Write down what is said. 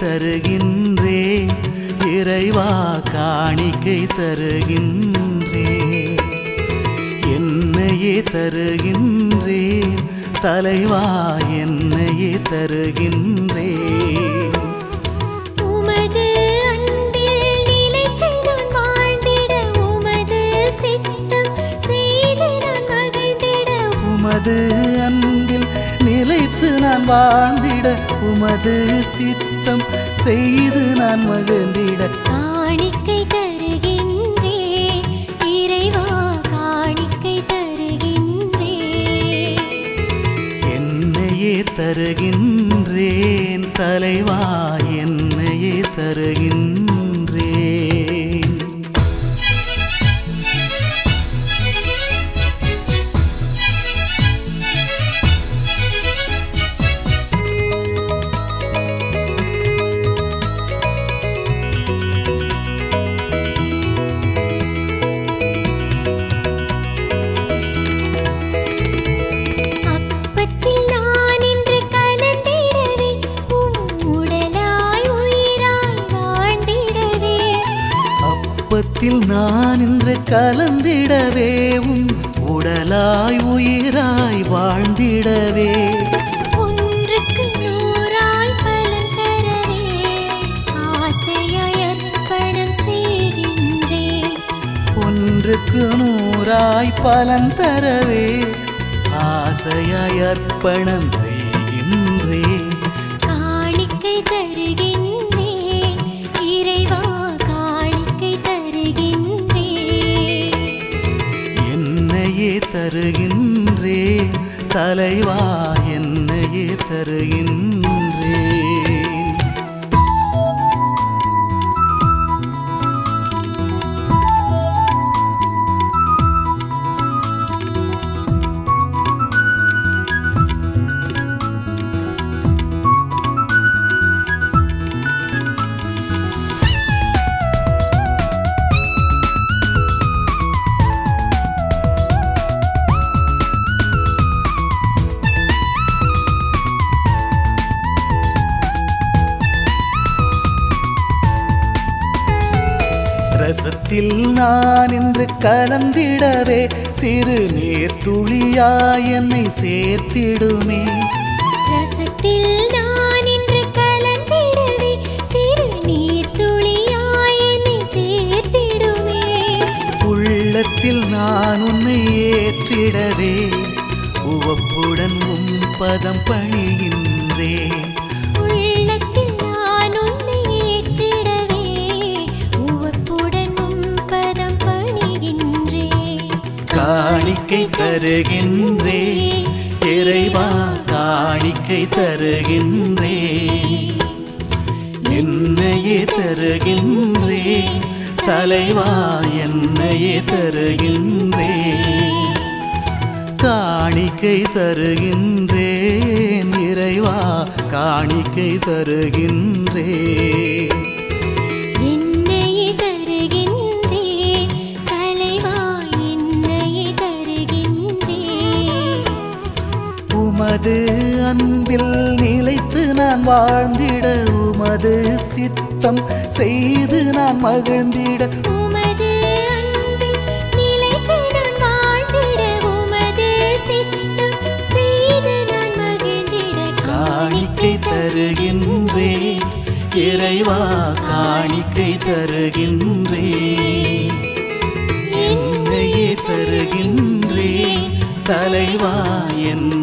தருகின்றேன் இறைவா காணிக்கை தருகின்றேன் என்னையே தருகின்றேன் தலைவா என்னையே தருகின்றேன் உமது அன்பில் நிலைத்து நான் வாழ்ந்திட உமது சித்தம் செய்து நான் மகிழ்ந்திட உமது அன்பில் நிலைத்து நான் வாழ்ந்திட உமது சித்தம் செய்து நான் மகிழ்ந்திட காணிக்கை தருகின்றேன் இறைவா காணிக்கை தருகின்றேன் என்னையே தருகின்றேன் தலைவா என்னையே தருகின்றேன் அப்பத்தில் நான் இன்று கலந்திடவே உடலாய் உயிராய் வாழ்ந்திடவே அப்பத்தில் நான் இன்று கலந்திடவே உடலாய் உயிராய் வாழ்ந்திடவே ஒன்றுக்கு நூறாய் பலன் தரவே ஆசையாய் அர்ப்பணம் செய்கின்றேன் ஒன்றுக்கு நூறாய் பலன் தரவே ஆசையாய் அர்ப்பணம் செய்கின்றேன் காணிக்கை தருகின்றேன் இறைவா காணிக்கை தருகின்றேன் என்னையே தருகின்றேன் தலைவா என்னையே தருகின்றேன் ரசத்தில் நான் இன்று கலந்திடவே சிறு நீர் துளியாய் என்னை சேர்த்திடுமே ரசத்தில் நான் இன்று கலந்திடவே சிறு நீர் துளியாய் என்னை சேர்த்திடுமே உள்ளத்தில் நான் உன்னை ஏற்றிடவே உவப்புடன் பதம் பணிகின்றேன் உள்ளத்தில் நான் உன்னை ஏற்றிடவே உவப்புடன் பதம் பணிகின்றேன் காணிக்கை தருகின்றேன் இறைவா காணிக்கை தருகின்றேன் என்னையே தருகின்றேன் தலைவா என்னையே தருகின்றேன் காணிக்கை தருகின்றேன் இறைவா காணிக்கை தருகின்றேன் என்னையே தருகின்றேன் தலைவா என்னையே தருகின்றேன் உமது அன்பில் நிலைத்து நான் வாழ்ந்திட உமது சித்தம் செய்து நான் மகிழ்ந்திட உமது அன்பில் நிலைத்து நான் வாழ்ந்திட உமது சித்தம் செய்து நான் மகிழ்ந்திட காணிக்கை தருகின்றேன் இறைவா காணிக்கை தருகின்றேன் என்னையே தருகின்றேன் தலைவா